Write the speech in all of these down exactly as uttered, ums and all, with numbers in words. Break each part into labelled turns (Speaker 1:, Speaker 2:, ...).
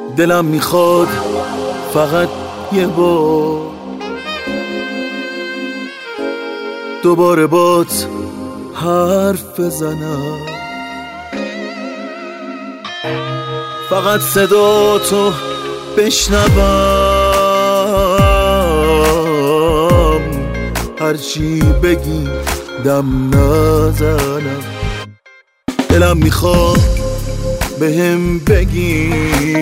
Speaker 1: دلم میخواد فقط یه بار دوباره بات حرف بزنم، فقط صدا تو بشنوم، هرچی بگی دم نزنم. دلم میخواد بهم بگی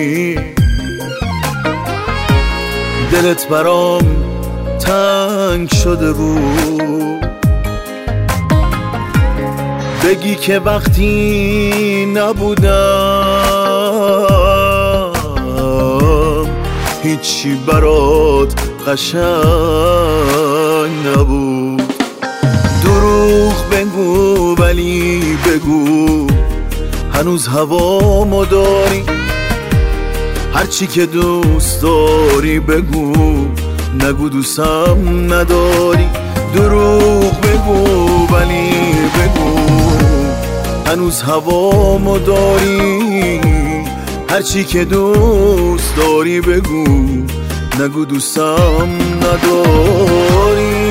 Speaker 1: دلت برام تنگ شده بود، بگی که وقتی نبودم هیچی برات قشنگ نبود. دروغ بگو ولی بگو هنوز هوامو داری، هرچی که دوست داری بگو، نگو دوستم نداری. دروغ بگو ولی بگو هنوز هوامو داری، هرچی که دوست داری بگو، نگو دوستم نداری.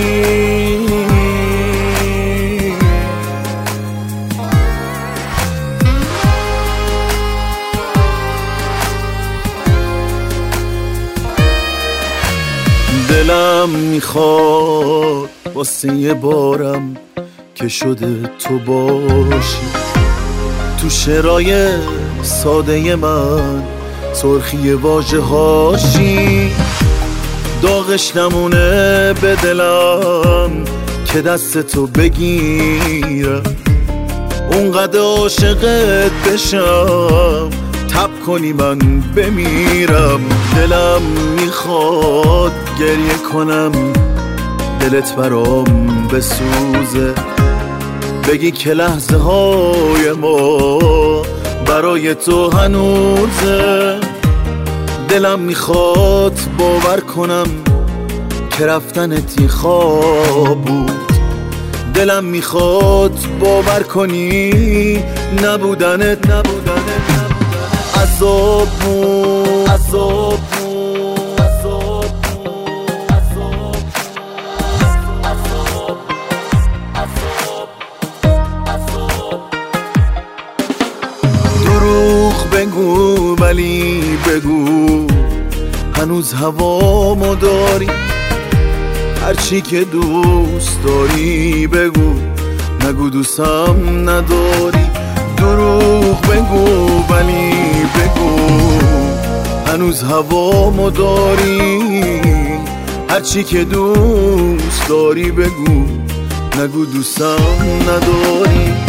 Speaker 1: دلم میخواد واسه یه بارم که شده تو باشی، تو شعرهای ساده من سرخی واژه هاشی، داغش نمونه به دلم که دست تو بگیرم، اونقدر عاشقت بشم تب کنی من بمیرم. دلم میخواد گریه کنم دلت برام بسوزه، بگی که لحظه های ما برای تو هنوزه. دلم میخواد باور کنم که رفتنت یه خواب بود، دلم میخواد باور کنی نبودنت نبودنت عذاب بود، عذاب بود، عذاب بود، عذاب، عذاب، عذاب، عذاب. دروغ بگو ولی بگو هنوز هوامو داری، هرچی که دوست داری بگو، نگو دوستم نداری. دروغ بگو ولی بگو هنوز هوامو داری، هرچی که دوست داری بگو، نگو دوستم نداری.